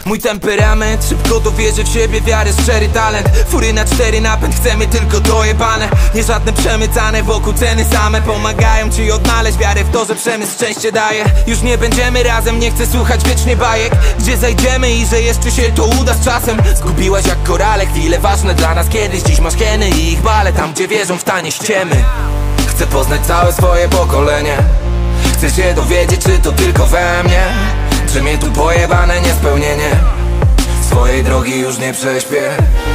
Mój temperament, szybko dowierzę w siebie, wiarę, szczery talent. Fury na 4 napęd, chcemy tylko dojebane. Nie żadne przemycane, wokół ceny same pomagają ci odnaleźć wiarę w to, że przemysł szczęście daje. Już nie będziemy razem, nie chcę słuchać wiecznie bajek, gdzie zajdziemy i że jeszcze się to uda z czasem. Zgubiłaś jak korale chwile ważne dla nas kiedyś. Dziś masz hieny i ich bale, tam gdzie wierzą w tanie ściemy. Chcę poznać całe swoje pokolenie. Chcę się dowiedzieć, czy to tylko we mnie, czy mnie tu pojebane niespełnienie. Swojej drogi już nie prześpię.